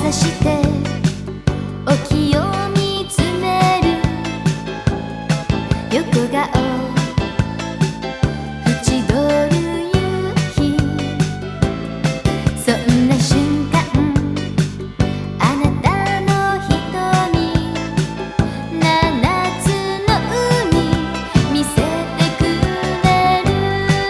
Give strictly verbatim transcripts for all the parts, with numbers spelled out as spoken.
さして沖を見つめる横顔縁取る夕日そんな瞬間あなたの瞳七つの海見せてくれる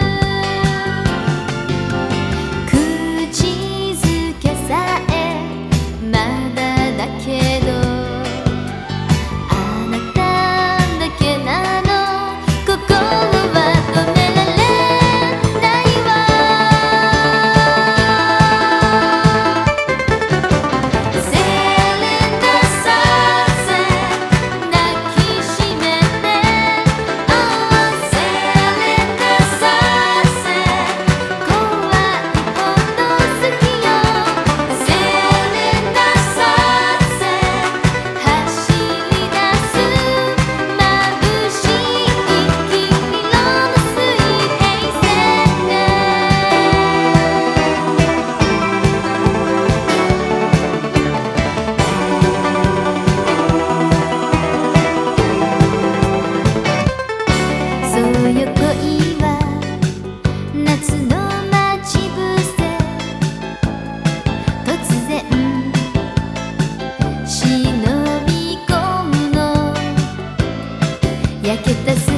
口づけさえまだだけどあなただけなの心は止められないわ Sail in the sunset 抱きしめて Oh sail in the sunset 怖いほど好きよ Sail in the sunset 走り出す眩しい黄色の水平線でそうよ恋は夏の待ち伏せ突然忍び込むの焼けた